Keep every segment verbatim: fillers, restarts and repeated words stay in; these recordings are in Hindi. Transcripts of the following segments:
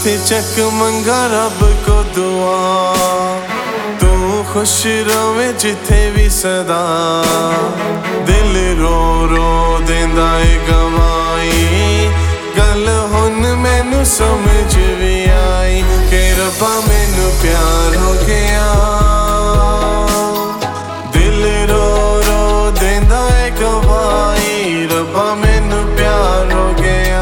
हाथी चक मंगा रब को दुआ, तू खुश रवे जिथे भी सदा। दिल रो रो देंदा है गवाई, गल हुन मैनू समझ भी आई कि रब्बा मैनू प्यार हो गया। दिल रो रो देंदा है गवाई, रब्बा मैनू प्यार हो गया।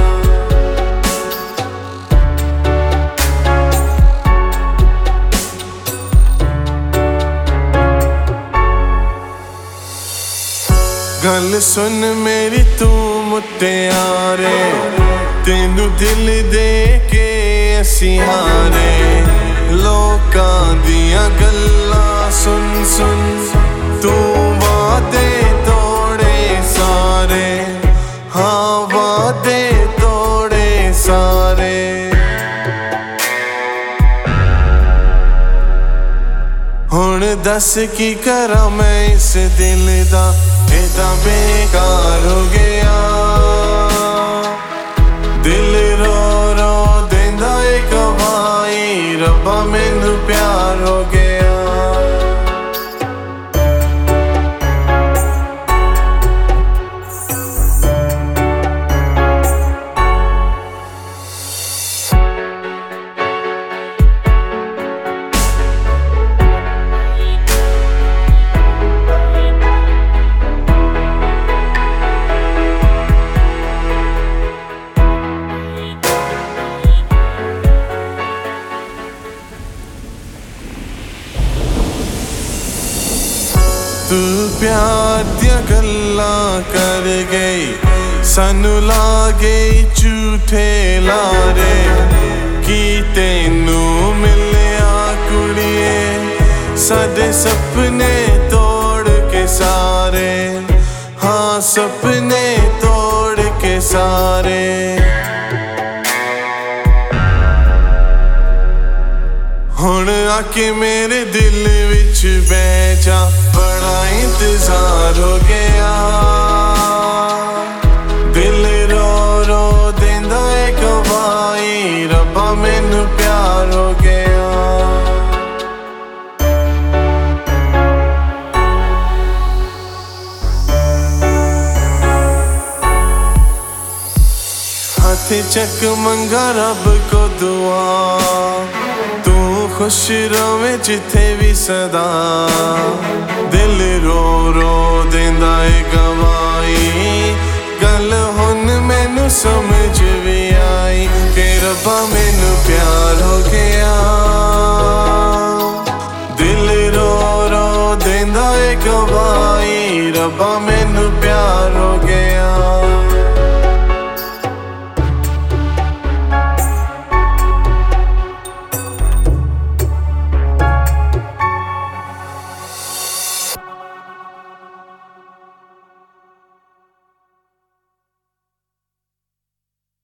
गल सुन मेरी तू मुटियारे, तेनू दिल दे के असी हारे। लोकां दियां गल्लां सुन सुन तू वादे तोड़े सारे, हाँ वादे तोड़े सारे। हुण दस की करा मैं इस दिल दा, एदा बेकार हो गया। दिल रो रो देंदा है गवाही, रब्बा मैनू प्यार हो गया। तू प्यार दियां गल्लां कर गई, सानू ला गई झूठे लारे। की तेनू मिलिया कुड़िए, साडे सपने तोड़ के सारे, हाँ सपने तोड़ के सारे। हुण आके मेरे दिल विच बैठ जा, बड़ा इंतजार हो गया। दिल रो रो देंदा है गवाही, रब्बा मैनू प्यार हो गया। हाथी चक मंगा रब को दुआ, तू खुश रवे जिथे भी सदा। दिल रो रो देंदा है गवाई, गल हुन मैनू समझ भी आई कि रब्बा मैनू प्यार हो गया। दिल रो रो देंदा है गवाई, रब्बा मैनू प्यार